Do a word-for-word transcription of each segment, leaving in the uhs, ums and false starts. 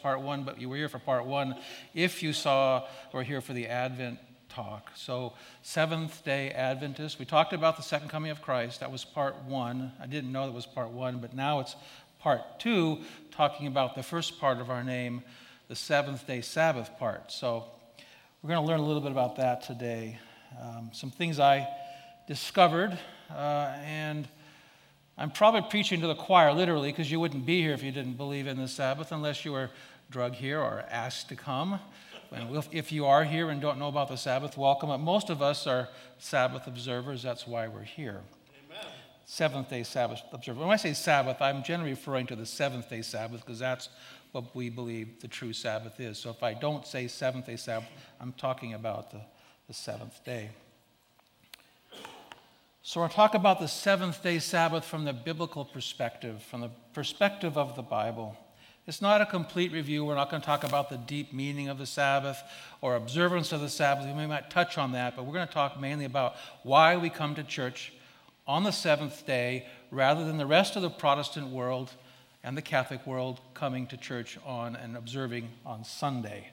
part one, but you were here for part one if you saw or here for the Advent talk. So, Seventh-day Adventist. We talked about the second coming of Christ. That was part one. I didn't know that was part one, but now it's part two, talking about the first part of our name, the seventh-day Sabbath part. So, we're going to learn a little bit about that today. Um, some things I discovered, uh, and I'm probably preaching to the choir, literally, because you wouldn't be here if you didn't believe in the Sabbath, unless you were drugged here or asked to come. And if you are here and don't know about the Sabbath, welcome. But most of us are Sabbath observers. That's why we're here. Amen. Seventh-day Sabbath observer. When I say Sabbath, I'm generally referring to the seventh-day Sabbath, because that's what we believe the true Sabbath is. So if I don't say seventh-day Sabbath, I'm talking about the, the seventh day. So we'll talk about the seventh-day Sabbath from the biblical perspective, from the perspective of the Bible. It's not a complete review. We're not going to talk about the deep meaning of the Sabbath or observance of the Sabbath. We might touch on that, but we're going to talk mainly about why we come to church on the seventh day rather than the rest of the Protestant world and the Catholic world coming to church on and observing on Sunday.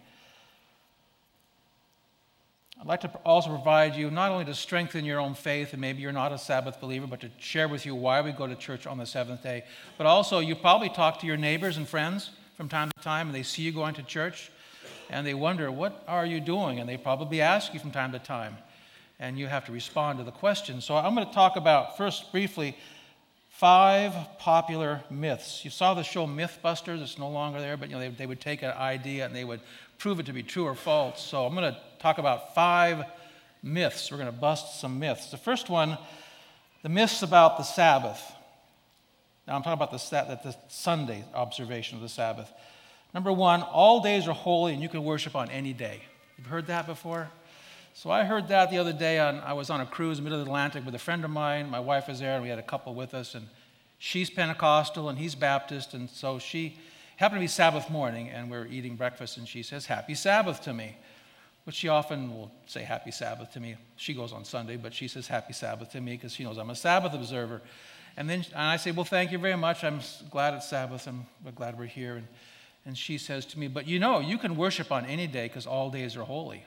I'd like to also provide you not only to strengthen your own faith, and maybe you're not a Sabbath believer, but to share with you why we go to church on the seventh day. But also, you probably talk to your neighbors and friends from time to time, and they see you going to church, and they wonder, what are you doing? And they probably ask you from time to time, and you have to respond to the question. So I'm going to talk about, first, briefly, five popular myths. You saw the show Mythbusters. It's no longer there, but you know they, they would take an idea and they would prove it to be true or false. So I'm going to talk about five myths. We're going to bust some myths. The first one, the myths about the Sabbath. Now I'm talking about the, the Sunday observation of the Sabbath. Number one, all days are holy and you can worship on any day. You've heard that before? So I heard that the other day. On, I was on a cruise in the middle of the Atlantic with a friend of mine. My wife was there, and we had a couple with us. And she's Pentecostal, and he's Baptist. And so she happened to be Sabbath morning, and we were eating breakfast, and she says, "Happy Sabbath" to me, which she often will say Happy Sabbath to me. She goes on Sunday, but she says Happy Sabbath to me because she knows I'm a Sabbath observer. And then and I say, "Well, thank you very much. I'm glad it's Sabbath. I'm glad we're here." And, and she says to me, "But you know, you can worship on any day because all days are holy."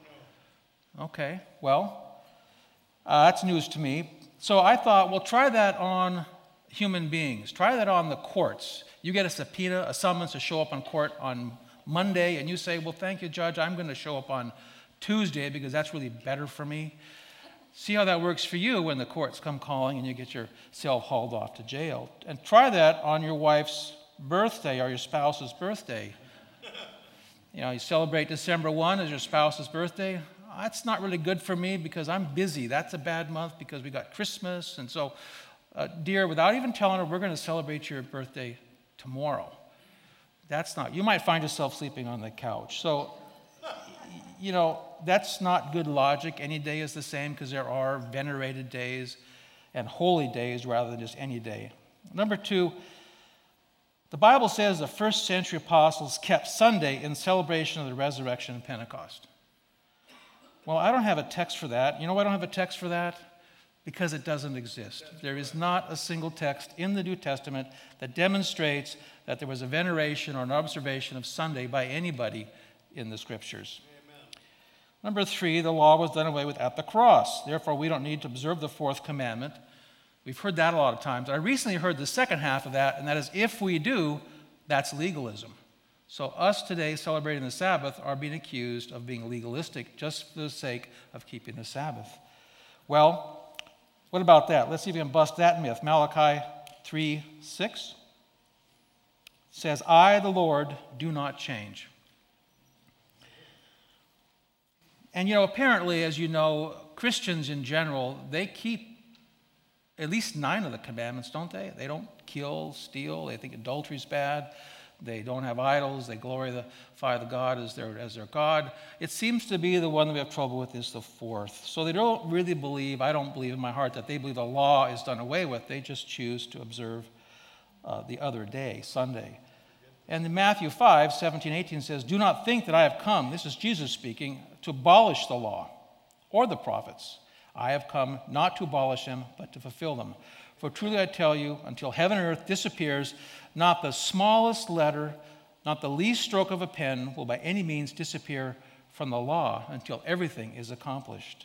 Okay, well, uh, that's news to me. So I thought, well, try that on human beings. Try that on the courts. You get a subpoena, a summons to show up on court on Monday, and you say, "Well, thank you, Judge. I'm going to show up on Tuesday because that's really better for me." See how that works for you when the courts come calling and you get yourself hauled off to jail. And try that on your wife's birthday or your spouse's birthday. You know, you celebrate December first as your spouse's birthday. That's not really good for me because I'm busy. That's a bad month because we got Christmas. And so, uh, dear, without even telling her, we're going to celebrate your birthday tomorrow. That's not, you might find yourself sleeping on the couch. So, you know, that's not good logic. Any day is the same because there are venerated days and holy days rather than just any day. Number two, the Bible says the first century apostles kept Sunday in celebration of the resurrection and Pentecost. Well, I don't have a text for that. You know why I don't have a text for that? Because it doesn't exist. There is not a single text in the New Testament that demonstrates that there was a veneration or an observation of Sunday by anybody in the Scriptures. Amen. Number three, the law was done away with at the cross. Therefore, we don't need to observe the fourth commandment. We've heard that a lot of times. I recently heard the second half of that, and that is if we do, that's legalism. So us today celebrating the Sabbath are being accused of being legalistic just for the sake of keeping the Sabbath. Well, what about that? Let's see if we can bust that myth. Malachi three six says, "I, the Lord, do not change." And you know, apparently, as you know, Christians in general, they keep at least nine of the commandments, don't they? They don't kill, steal, they think adultery is bad. They don't have idols. They glorify the God as their, as their God. It seems to be the one that we have trouble with is the fourth. So they don't really believe, I don't believe in my heart, that they believe the law is done away with. They just choose to observe uh, the other day, Sunday. And in Matthew five, seventeen, eighteen says, "Do not think that I have come," this is Jesus speaking, "to abolish the law or the prophets. I have come not to abolish them, but to fulfill them. For truly I tell you, until heaven and earth disappears, not the smallest letter, not the least stroke of a pen will by any means disappear from the law until everything is accomplished.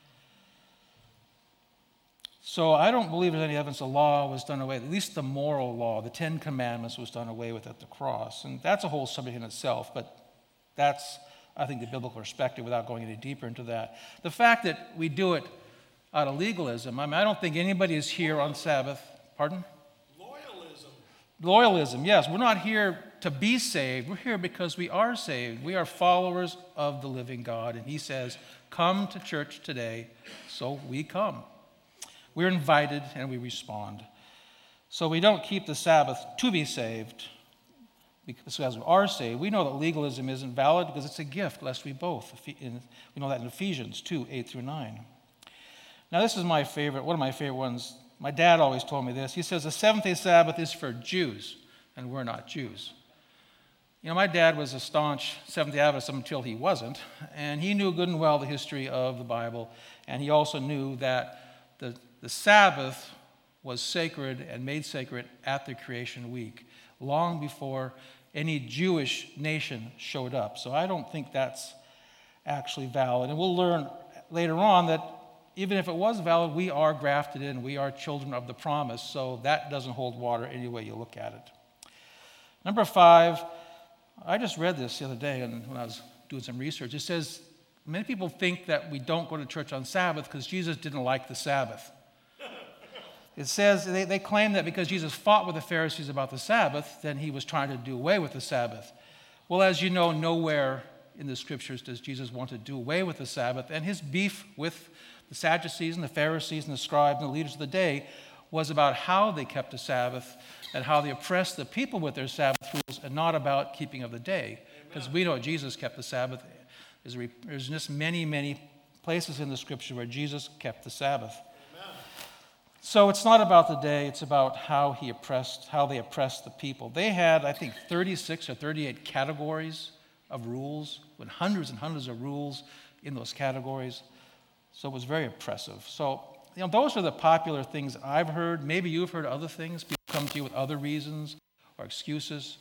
So I don't believe there's any evidence the law was done away with. At least the moral law, the Ten Commandments, was done away with at the cross. And that's a whole subject in itself, but that's, I think, the biblical perspective without going any deeper into that. The fact that we do it out of legalism, I mean, I don't think anybody is here on Sabbath. Pardon? Loyalism. Loyalism, yes. We're not here to be saved. We're here because we are saved. We are followers of the living God. And he says, come to church today, so we come. We're invited and we respond. So we don't keep the Sabbath to be saved because we are saved. We know that legalism isn't valid because it's a gift, lest we both. We know that in Ephesians two, eight through nine. Now this is my favorite, one of my favorite ones. My dad always told me this. He says the seventh-day Sabbath is for Jews, and we're not Jews. You know, my dad was a staunch Seventh-day Adventist until he wasn't, and he knew good and well the history of the Bible, and he also knew that the The Sabbath was sacred and made sacred at the creation week, long before any Jewish nation showed up. So I don't think that's actually valid. And we'll learn later on that even if it was valid, we are grafted in. We are children of the promise. So that doesn't hold water any way you look at it. Number five, I just read this the other day and when I was doing some research. It says many people think that we don't go to church on Sabbath because Jesus didn't like the Sabbath. It says, they, they claim that because Jesus fought with the Pharisees about the Sabbath, then he was trying to do away with the Sabbath. Well, as you know, nowhere in the scriptures does Jesus want to do away with the Sabbath, and his beef with the Sadducees and the Pharisees and the scribes and the leaders of the day was about how they kept the Sabbath and how they oppressed the people with their Sabbath rules and not about keeping of the day. Because we know Jesus kept the Sabbath. There's just many, many places in the scripture where Jesus kept the Sabbath. So it's not about the day, it's about how he oppressed, how they oppressed the people. They had, I think, thirty-six or thirty-eight categories of rules, with hundreds and hundreds of rules in those categories. So it was very oppressive. So, you know, those are the popular things I've heard. Maybe you've heard other things. People come to you with other reasons or excuses.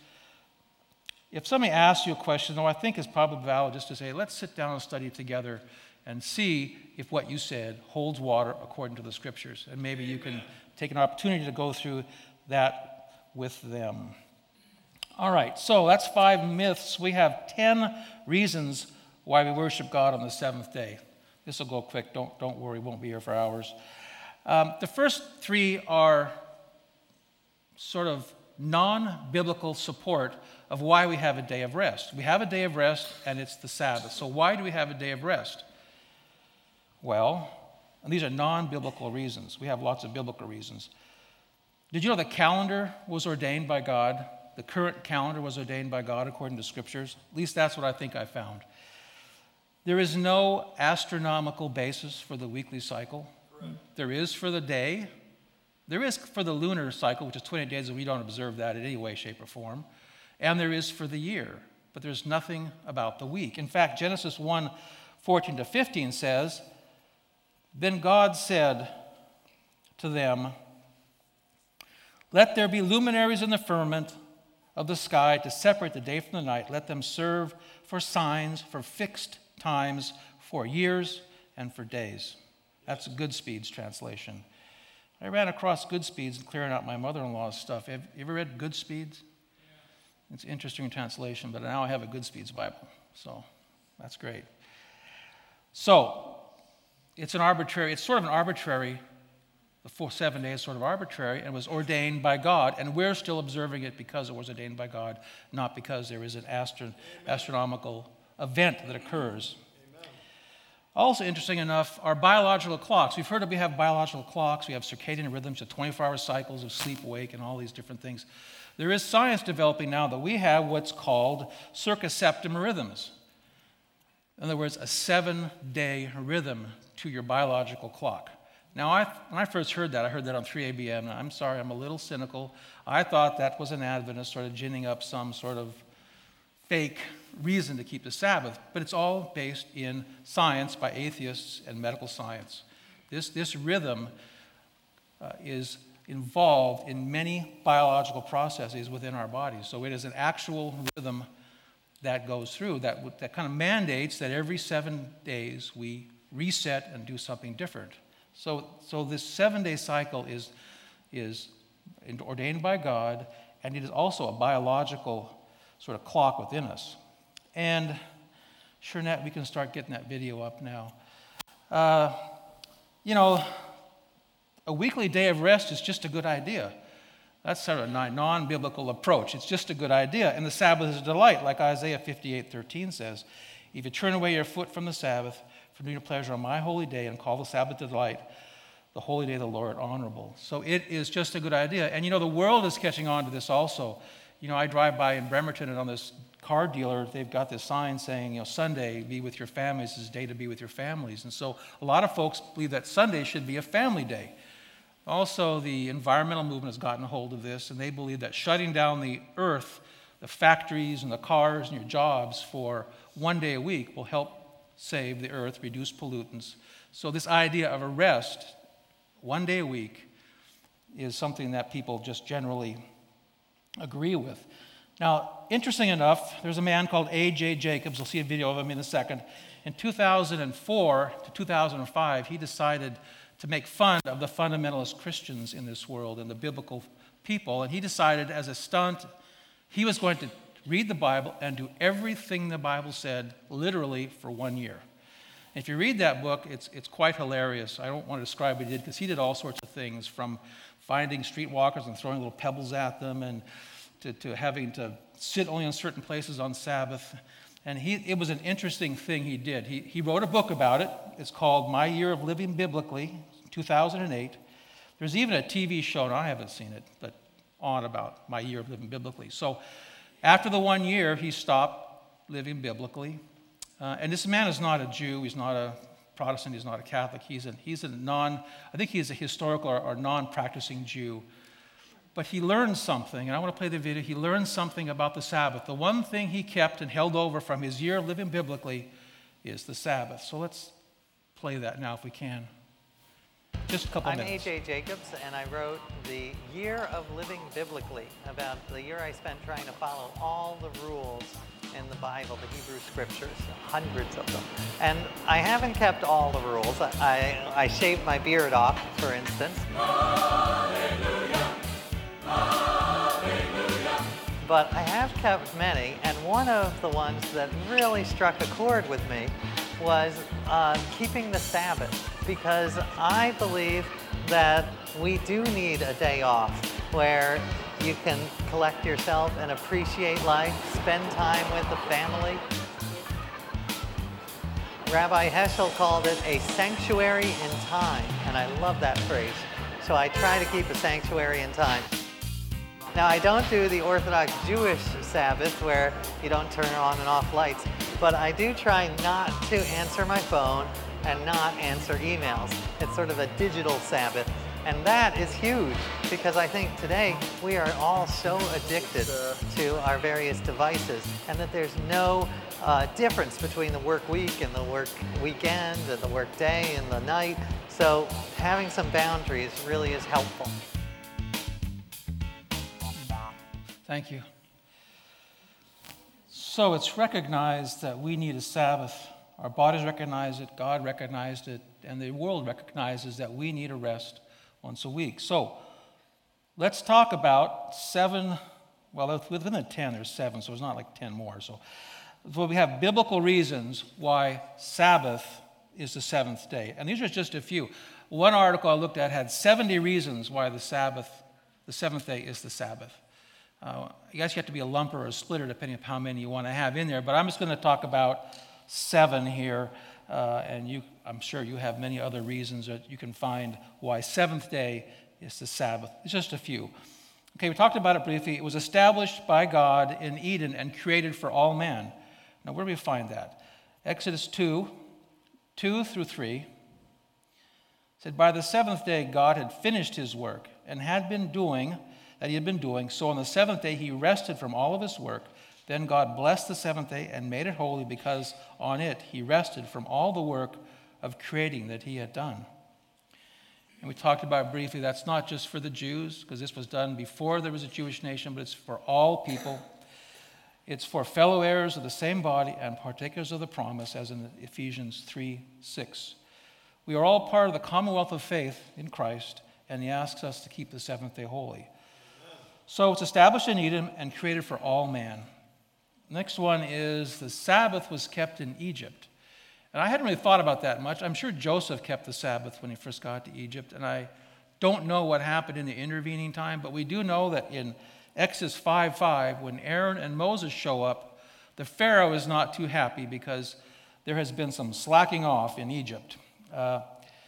If somebody asks you a question, though, I think it's probably valid just to say, let's sit down and study together and see if what you said holds water according to the scriptures. And maybe you can take an opportunity to go through that with them. All right, so that's five myths. We have ten reasons why we worship God on the seventh day. This will go quick. Don't, don't worry, we won't be here for hours. Um, the first three are sort of non-biblical support of why we have a day of rest. We have a day of rest, and it's the Sabbath. So why do we have a day of rest? Well, and these are non-biblical reasons. We have lots of biblical reasons. Did you know the calendar was ordained by God? The current calendar was ordained by God according to scriptures. At least that's what I think I found. There is no astronomical basis for the weekly cycle. Right. There is for the day. There is for the lunar cycle, which is twenty-eight days, and we don't observe that in any way, shape, or form. And there is for the year. But there's nothing about the week. In fact, Genesis one, fourteen to fifteen says, then God said to them, let there be luminaries in the firmament of the sky to separate the day from the night. Let them serve for signs, for fixed times, for years, and for days. That's Goodspeed's translation. I ran across Goodspeed's in clearing out my mother-in-law's stuff. Have you ever read Goodspeed's? Yeah. It's an interesting translation, but now I have a Goodspeed's Bible, so that's great. So, it's an arbitrary, it's sort of an arbitrary, the four, seven days sort of arbitrary, and was ordained by God, and we're still observing it because it was ordained by God, not because there is an astro- astronomical event that occurs. Amen. Also, interesting enough, our biological clocks. We've heard that we have biological clocks, we have circadian rhythms, the twenty-four hour cycles of sleep, wake, and all these different things. There is science developing now that we have what's called circaseptum rhythms. In other words, a seven-day rhythm to your biological clock. Now, I, when I first heard that, I heard that on three A B M. I'm sorry, I'm a little cynical. I thought that was an Adventist sort of ginning up some sort of fake reason to keep the Sabbath, but it's all based in science by atheists and medical science. This, this rhythm uh, is involved in many biological processes within our bodies. So it is an actual rhythm that goes through that, that kind of mandates that every seven days we reset and do something different. So, so this seven-day cycle is, is ordained by God, and it is also a biological sort of clock within us. And Shernette, we can start getting that video up now. Uh, you know, a weekly day of rest is just a good idea. That's sort of a non-biblical approach. It's just a good idea. And the Sabbath is a delight, like Isaiah fifty-eight thirteen says. If you turn away your foot from the Sabbath, from doing your pleasure on my holy day, and call the Sabbath a delight, the holy day of the Lord honorable. So it is just a good idea. And you know, the world is catching on to this also. You know, I drive by in Bremerton, and on this car dealer, they've got this sign saying, you know, Sunday, be with your families, is a day to be with your families. And so a lot of folks believe that Sunday should be a family day. Also, the environmental movement has gotten a hold of this, and they believe that shutting down the earth, the factories and the cars and your jobs for one day a week will help save the earth, reduce pollutants. So this idea of a rest, one day a week, is something that people just generally agree with. Now, interesting enough, there's a man called A J Jacobs. We'll see a video of him in a second. In two thousand four to two thousand five, he decided to make fun of the fundamentalist Christians in this world and the biblical people. And he decided as a stunt, he was going to read the Bible and do everything the Bible said literally for one year. And if you read that book, it's, it's quite hilarious. I don't want to describe what he did because he did all sorts of things, from finding streetwalkers and throwing little pebbles at them, and to, to having to sit only in certain places on Sabbath. And he, it was an interesting thing he did. He, he wrote a book about it. It's called My Year of Living Biblically, two thousand eight. There's even a T V show, and I haven't seen it, but on about My Year of Living Biblically. So after the one year, he stopped living biblically. Uh, and this man is not a Jew. He's not a Protestant. He's not a Catholic. He's a, he's a non, I think he's a historical or, or non-practicing Jew. But he learned something, and I want to play the video. He learned something about the Sabbath. The one thing he kept and held over from his year of living biblically is the Sabbath. So let's play that now if we can. Just a couple I'm minutes. I'm A J Jacobs, and I wrote The Year of Living Biblically, about the year I spent trying to follow all the rules in the Bible, the Hebrew Scriptures, hundreds of them. And I haven't kept all the rules. I, I shaved my beard off, for instance. Hallelujah. Hallelujah. But I have kept many, and one of the ones that really struck a chord with me was uh, keeping the Sabbath, because I believe that we do need a day off where you can collect yourself and appreciate life, spend time with the family. Rabbi Heschel called it a sanctuary in time, and I love that phrase. So I try to keep a sanctuary in time. Now, I don't do the Orthodox Jewish Sabbath where you don't turn on and off lights, but I do try not to answer my phone and not answer emails. It's sort of a digital Sabbath, and that is huge because I think today we are all so addicted to our various devices, and that there's no uh, difference between the work week and the work weekend and the work day and the night. So having some boundaries really is helpful. Thank you. So it's recognized that we need a Sabbath. Our bodies recognize it, God recognized it, and the world recognizes that we need a rest once a week. So let's talk about seven, well, within the ten, there's seven, so it's not like ten more. So, so we have biblical reasons why Sabbath is the seventh day. And these are just a few. One article I looked at had seventy reasons why the Sabbath, the seventh day is the Sabbath. Uh, I guess you have to be a lumper or a splitter depending on how many you want to have in there, but I'm just going to talk about seven here, uh, and you, I'm sure you have many other reasons that you can find why seventh day is the Sabbath. It's just a few. Okay, we talked about it briefly. It was established by God in Eden and created for all man. Now, where do we find that? Exodus two, two through three said, "By the seventh day God had finished his work and had been doing that he had been doing. So on the seventh day he rested from all of his work. Then God blessed the seventh day and made it holy, because on it he rested from all the work of creating that he had done." And we talked about briefly, that's not just for the Jews, because this was done before there was a Jewish nation, but it's for all people. It's for fellow heirs of the same body and partakers of the promise, as in Ephesians three six. We are all part of the commonwealth of faith in Christ, and he asks us to keep the seventh day holy. So it's established in Edom and created for all man. Next one is the Sabbath was kept in Egypt. And I hadn't really thought about that much. I'm sure Joseph kept the Sabbath when he first got to Egypt, and I don't know what happened in the intervening time, but we do know that in Exodus five five, when Aaron and Moses show up, the Pharaoh is not too happy because there has been some slacking off in Egypt. Uh,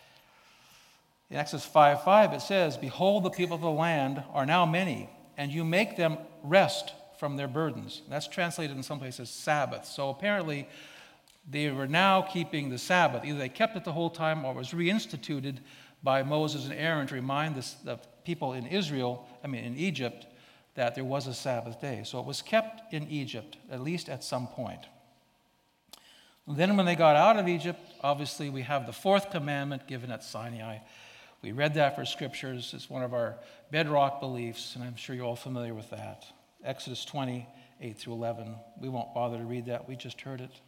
in Exodus five five, it says, "Behold, the people of the land are now many, and you make them rest from their burdens." That's translated in some places Sabbath. So apparently they were now keeping the Sabbath. Either they kept it the whole time or it was reinstituted by Moses and Aaron to remind the, the people in Israel, I mean in Egypt, that there was a Sabbath day. So it was kept in Egypt, at least at some point. And then when they got out of Egypt, obviously we have the fourth commandment given at Sinai. We read that for scriptures. It's one of our bedrock beliefs, and I'm sure you're all familiar with that. Exodus twenty, eight through eleven. We won't bother to read that. We just heard it.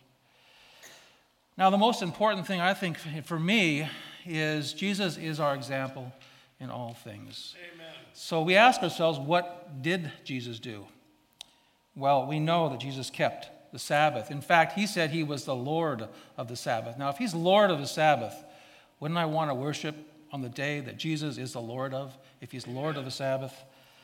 Now, the most important thing, I think, for me, is Jesus is our example in all things. Amen. So we ask ourselves, what did Jesus do? Well, we know that Jesus kept the Sabbath. In fact, he said he was the Lord of the Sabbath. Now, if he's Lord of the Sabbath, wouldn't I want to worship on the day that Jesus is the Lord of, if he's Lord of the Sabbath?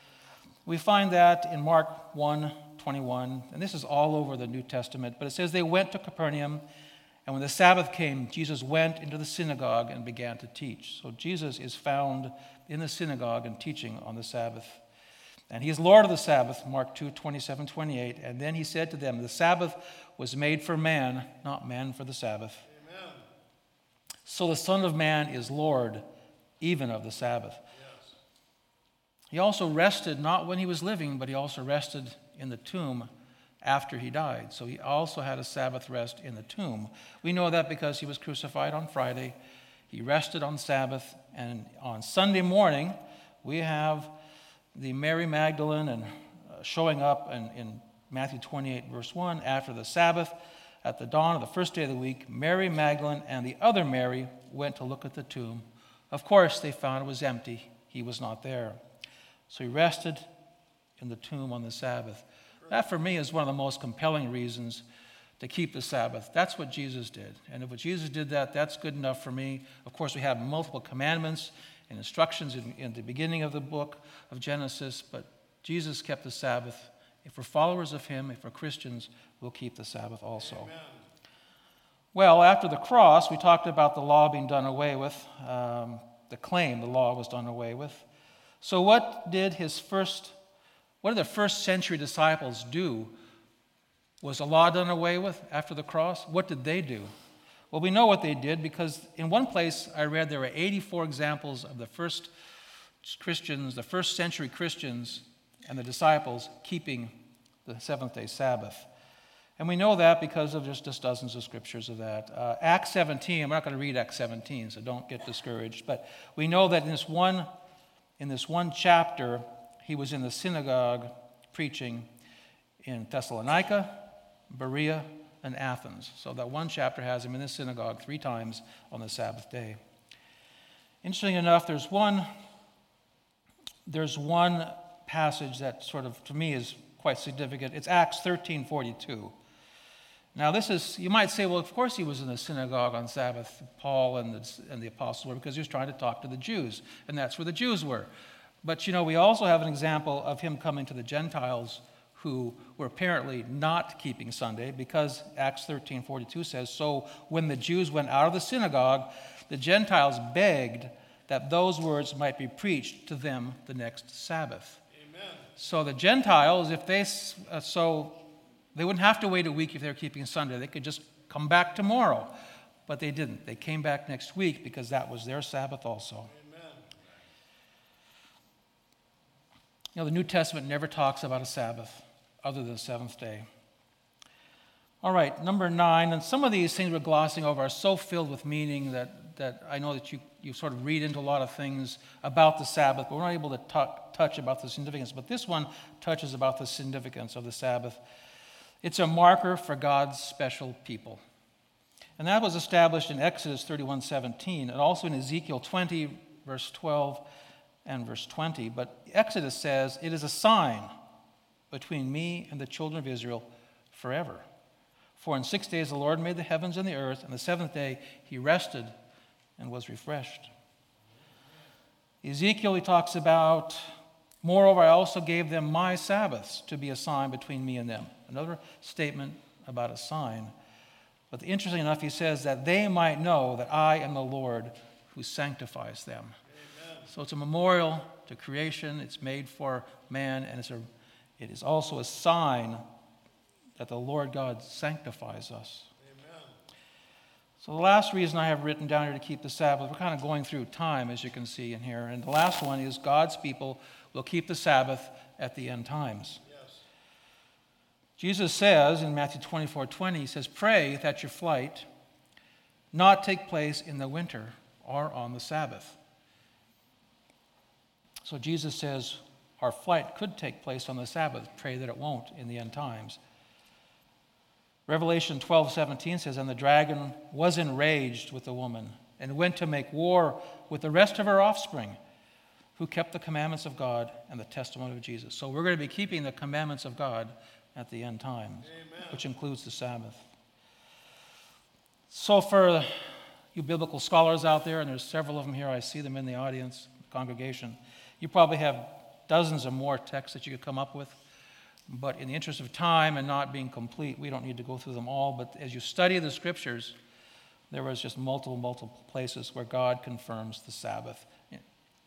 We find that in Mark one twenty-one, and this is all over the New Testament, but it says they went to Capernaum, and when the Sabbath came, Jesus went into the synagogue and began to teach. So Jesus is found in the synagogue and teaching on the Sabbath. And he is Lord of the Sabbath, Mark two, twenty-seven, twenty-eight. And then he said to them, the Sabbath was made for man, not man for the Sabbath. Amen. So the Son of Man is Lord, even of the Sabbath. Yes. He also rested not when he was living, but he also rested in the tomb after he died. So he also had a Sabbath rest in the tomb. We know that because he was crucified on Friday. He rested on Sabbath, and on Sunday morning, we have the Mary Magdalene and uh, showing up in, in Matthew twenty-eight, verse one, after the Sabbath, at the dawn of the first day of the week, Mary Magdalene and the other Mary went to look at the tomb. Of course, they found it was empty. He was not there. So he rested in the tomb on the Sabbath. That, for me, is one of the most compelling reasons to keep the Sabbath. That's what Jesus did. And if Jesus did that, that's good enough for me. Of course, we have multiple commandments and instructions in, in the beginning of the book of Genesis, but Jesus kept the Sabbath. If we're followers of him, if we're Christians, we'll keep the Sabbath also. Amen. Well, after the cross, we talked about the law being done away with, um, the claim the law was done away with. So what did his first, what did the first century disciples do? Was the law done away with after the cross? What did they do? Well, we know what they did because in one place I read there were eighty-four examples of the first Christians, the first century Christians and the disciples keeping the seventh day Sabbath. And we know that because of just, just dozens of scriptures of that. Uh, Acts seventeen, I'm not going to read Acts seventeen, so don't get discouraged. But we know that in this one, in this one chapter, he was in the synagogue preaching in Thessalonica, Berea, and Athens. So that one chapter has him in the synagogue three times on the Sabbath day. Interesting enough, there's one, there's one passage that sort of, to me, is quite significant. It's Acts thirteen forty-two. Now this is, you might say, well, of course he was in the synagogue on Sabbath, Paul and the, and the apostles were, because he was trying to talk to the Jews, and that's where the Jews were. But, you know, we also have an example of him coming to the Gentiles who were apparently not keeping Sunday, because Acts thirteen forty-two says, so when the Jews went out of the synagogue, the Gentiles begged that those words might be preached to them the next Sabbath. Amen. So the Gentiles, if they, uh, so they wouldn't have to wait a week if they were keeping Sunday. They could just come back tomorrow. But they didn't. They came back next week because that was their Sabbath also. Amen. You know, the New Testament never talks about a Sabbath other than the seventh day. All right, number nine, and some of these things we're glossing over are so filled with meaning that, that I know that you you sort of read into a lot of things about the Sabbath, but we're not able to talk, touch about the significance. But this one touches about the significance of the Sabbath. It's a marker for God's special people. And that was established in Exodus thirty-one seventeen and also in Ezekiel twenty, verse twelve and verse twenty. But Exodus says, "It is a sign between me and the children of Israel forever. For in six days the Lord made the heavens and the earth, and the seventh day he rested and was refreshed." Ezekiel, he talks about, "Moreover, I also gave them my Sabbaths to be a sign between me and them." Another statement about a sign. But interestingly enough, he says that they might know that I am the Lord who sanctifies them. Amen. So it's a memorial to creation. It's made for man, and it's a, it is also a sign that the Lord God sanctifies us. Amen. So the last reason I have written down here to keep the Sabbath, we're kind of going through time, as you can see in here. And the last one is God's people will keep the Sabbath at the end times. Jesus says in Matthew twenty-four twenty, he says, "Pray that your flight not take place in the winter or on the Sabbath." So Jesus says our flight could take place on the Sabbath. Pray that it won't in the end times. Revelation twelve seventeen says, "And the dragon was enraged with the woman and went to make war with the rest of her offspring, who kept the commandments of God and the testimony of Jesus." So we're going to be keeping the commandments of God at the end times, Amen. Which includes the Sabbath. So for you biblical scholars out there, and there's several of them here, I see them in the audience, the congregation, you probably have dozens of more texts that you could come up with. But in the interest of time and not being complete, we don't need to go through them all. But as you study the Scriptures, there was just multiple, multiple places where God confirms the Sabbath. Amen.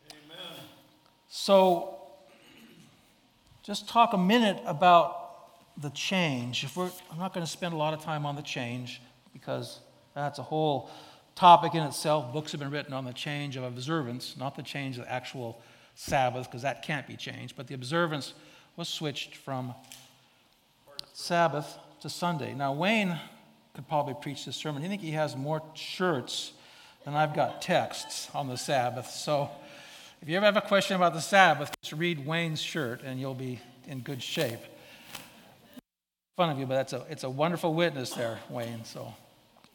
So just talk a minute about the change. If we're, I'm not going to spend a lot of time on the change because that's a whole topic in itself. Books have been written on the change of observance, not the change of the actual Sabbath, because that can't be changed. But the observance was switched from Sabbath to Sunday. Now, Wayne could probably preach this sermon. I think he has more shirts than I've got texts on the Sabbath. So if you ever have a question about the Sabbath, just read Wayne's shirt and you'll be in good shape. Fun of you, but it's a, it's a wonderful witness there, Wayne. So, Amen.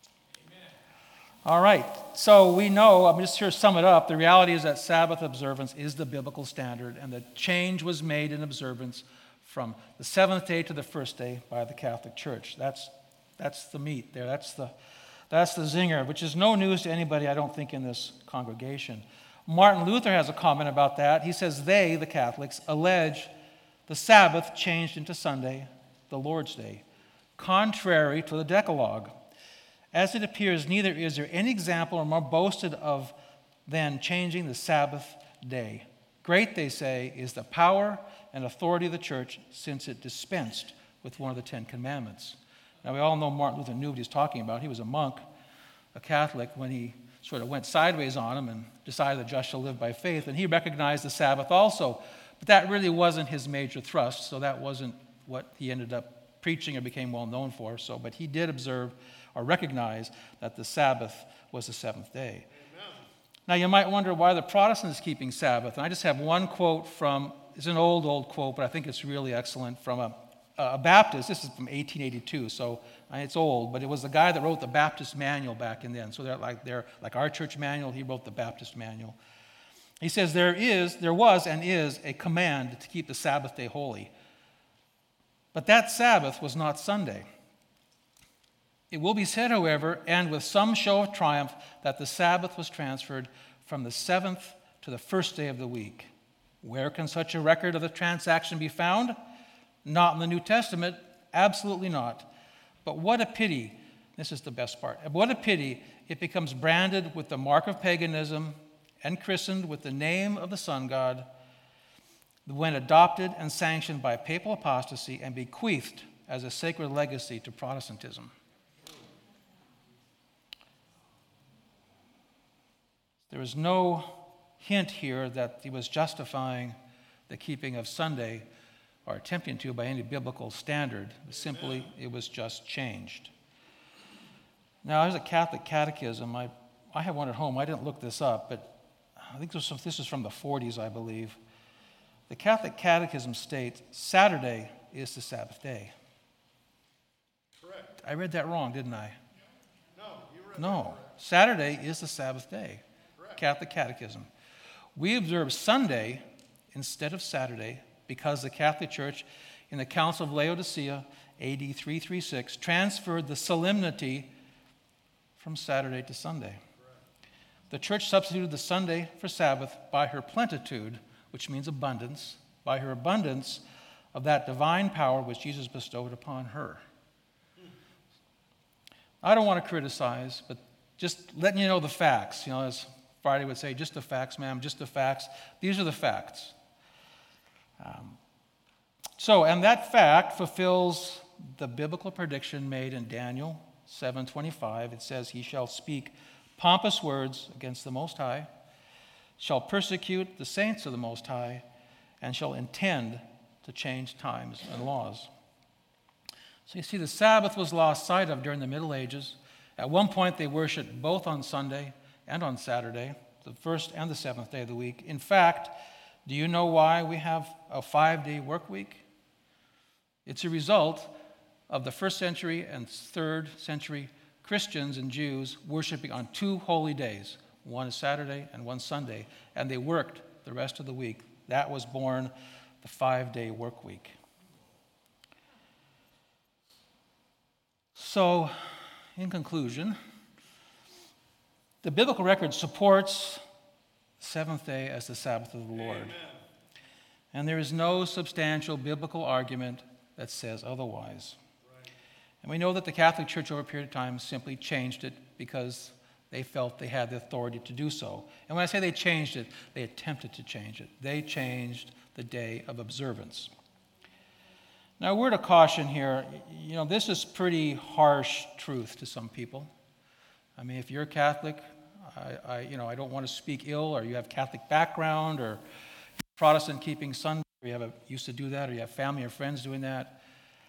All right. So we know, I'm just here to sum it up. The reality is that Sabbath observance is the biblical standard, and the change was made in observance from the seventh day to the first day by the Catholic Church. That's that's the meat there. That's the that's the zinger, which is no news to anybody, I don't think, in this congregation. Martin Luther has a comment about that. He says they, the Catholics, allege the Sabbath changed into Sunday, the Lord's Day, contrary to the Decalogue. As it appears, neither is there any example or more boasted of than changing the Sabbath day. Great, they say, is the power and authority of the church, since it dispensed with one of the Ten Commandments. Now, we all know Martin Luther knew what he was talking about. He was a monk, a Catholic, when he sort of went sideways on him and decided the just shall live by faith, and he recognized the Sabbath also. But that really wasn't his major thrust, so that wasn't what he ended up preaching or became well known for. So, but he did observe or recognize that the Sabbath was the seventh day. Amen. Now, you might wonder why the Protestants keeping Sabbath. And I just have one quote from, it's an old, old quote, but I think it's really excellent, from a, a Baptist. This is from eighteen eighty-two, so it's old, but it was the guy that wrote the Baptist manual back in then. So they're like, they're like our church manual, he wrote the Baptist manual. He says, there is, there was and is a command to keep the Sabbath day holy. But that Sabbath was not Sunday. It will be said, however, and with some show of triumph, that the Sabbath was transferred from the seventh to the first day of the week. Where can such a record of the transaction be found? Not in the New Testament, absolutely not. But what a pity, this is the best part, what a pity it becomes branded with the mark of paganism and christened with the name of the sun god, when adopted and sanctioned by papal apostasy and bequeathed as a sacred legacy to Protestantism. There is no hint here that he was justifying the keeping of Sunday or attempting to by any biblical standard. Simply, it was just changed. Now, there's a Catholic catechism. I I have one at home. I didn't look this up, but I think this is, this is from the forties, I believe. The Catholic Catechism states Saturday is the Sabbath day. Correct. I read that wrong, didn't I? No, you read No. that correct. Saturday is the Sabbath day. Correct. Catholic Catechism. We observe Sunday instead of Saturday because the Catholic Church in the Council of Laodicea, A D three thirty-six, transferred the solemnity from Saturday to Sunday. The Church substituted the Sunday for Sabbath by her plenitude, which means abundance, by her abundance of that divine power which Jesus bestowed upon her. I don't want to criticize, but just letting you know the facts. You know, as Friday would say, just the facts, ma'am, just the facts. These are the facts. Um, so, and that fact fulfills the biblical prediction made in Daniel seven twenty-five. It says, he shall speak pompous words against the Most High, shall persecute the saints of the Most High, and shall intend to change times and laws. So you see, the Sabbath was lost sight of during the Middle Ages. At one point, they worshiped both on Sunday and on Saturday, the first and the seventh day of the week. In fact, do you know why we have a five-day work week? It's a result of the first century and third century Christians and Jews worshiping on two holy days. One is Saturday and one Sunday, and they worked the rest of the week. That was born the five-day work week. So, in conclusion, the biblical record supports the seventh day as the Sabbath of the Lord. Amen. And there is no substantial biblical argument that says otherwise. Right. And we know that the Catholic Church over a period of time simply changed it because they felt they had the authority to do so. And when I say they changed it, they attempted to change it. They changed the day of observance. Now, a word of caution here. You know, this is pretty harsh truth to some people. I mean, if you're a Catholic, I, I, you know, I don't want to speak ill, or you have Catholic background, or Protestant keeping Sunday, or you have a, used to do that, or you have family or friends doing that.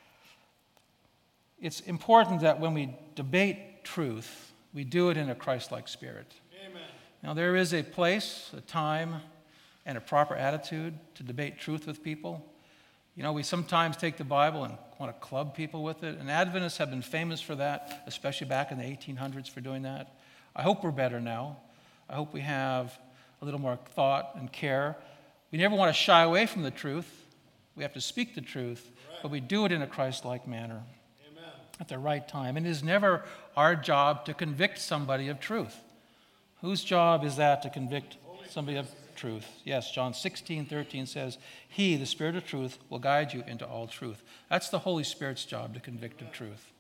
It's important that when we debate truth, we do it in a Christ-like spirit. Amen. Now, there is a place, a time, and a proper attitude to debate truth with people. You know, we sometimes take the Bible and want to club people with it, and Adventists have been famous for that, especially back in the eighteen hundreds for doing that. I hope we're better now. I hope we have a little more thought and care. We never want to shy away from the truth. We have to speak the truth, Right. but we do it in a Christ-like manner Amen. at the right time. And it is never our job to convict somebody of truth. Whose job is that to convict somebody of truth? Yes, John sixteen thirteen says, he, the Spirit of truth, will guide you into all truth. That's the Holy Spirit's job, to convict of truth.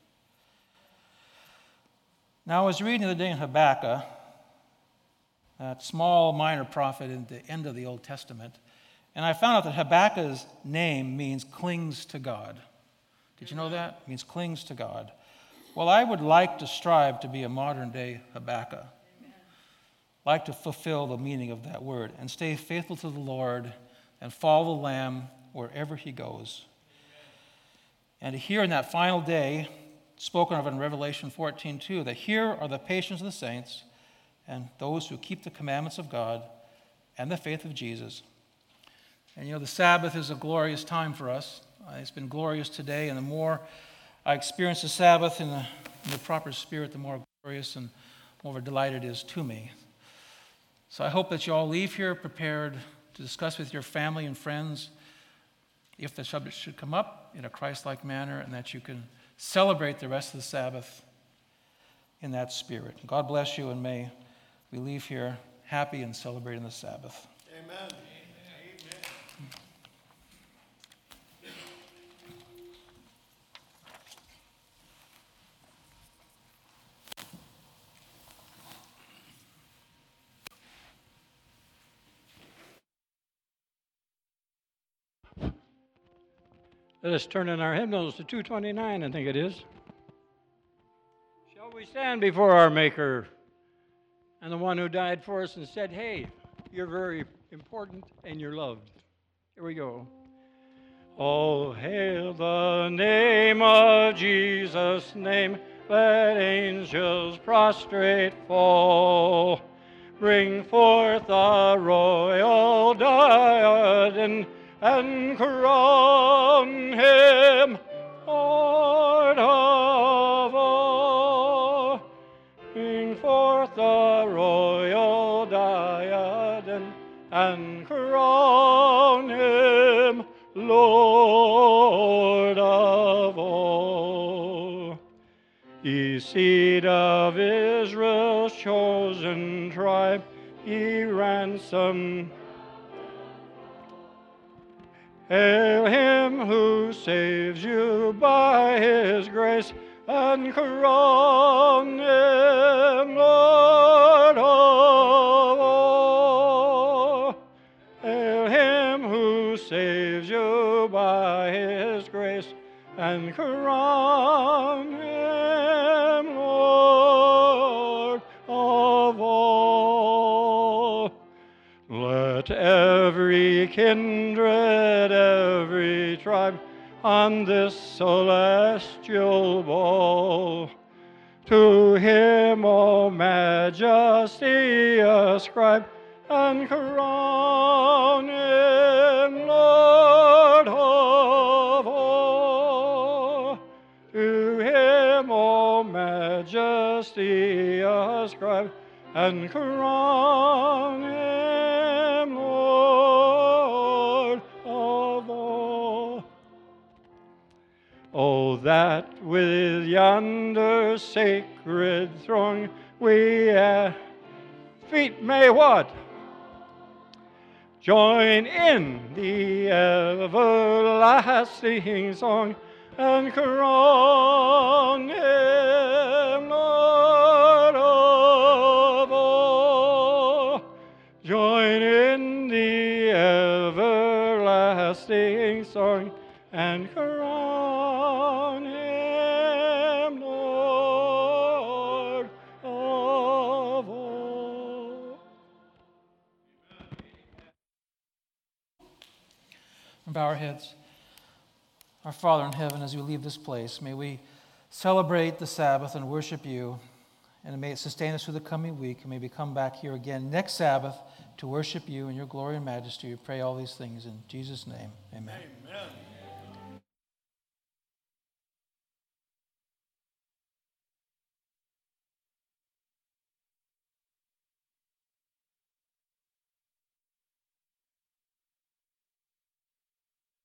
Now, I was reading the other day in Habakkuk, that small minor prophet in the end of the Old Testament, and I found out that Habakkuk's name means clings to God. Did you know that? It means clings to God. Well, I would like to strive to be a modern-day Habakkuk. Like to fulfill the meaning of that word and stay faithful to the Lord and follow the Lamb wherever he goes. And to hear in that final day, spoken of in Revelation fourteen two, that here are the patience of the saints and those who keep the commandments of God and the faith of Jesus. And you know, the Sabbath is a glorious time for us. Uh, It's been glorious today, and the more I experience the Sabbath in the, in the proper spirit, the more glorious and more of a delight it is to me. So I hope that you all leave here prepared to discuss with your family and friends if the subject should come up in a Christ-like manner, and that you can celebrate the rest of the Sabbath in that spirit. God bless you, and may we leave here happy and celebrating the Sabbath. Amen. Amen. Let us turn in our hymnals to two twenty-nine, I think it is. Shall we stand before our Maker and the one who died for us and said, hey, you're very important and you're loved. Here we go. Oh, hail the name of Jesus' name. Let angels prostrate fall. Bring forth a royal diadem and crown him Lord of all. Bring forth a royal diadem and crown him Lord of all. Ye seed of Israel's chosen tribe, ye ransom. Hail him who saves you by his grace, and crown him Lord of all. Hail him who saves you by his grace, and crown him Lord of all. Let every kindred, every tribe on this celestial ball to him all majesty ascribe, and crown him Lord of all. To him all majesty ascribe, and crown him Lord of all. Oh, that with yonder sacred throng we at feet may what? Join in the everlasting song, and crown him Lord of all. Join in the everlasting song, and crown him Lord of all. Bow our heads. Our Father in heaven, as we leave this place, may we celebrate the Sabbath and worship you, and may it sustain us through the coming week, and may we come back here again next Sabbath to worship you in your glory and majesty. We pray all these things in Jesus' name. Amen. Amen.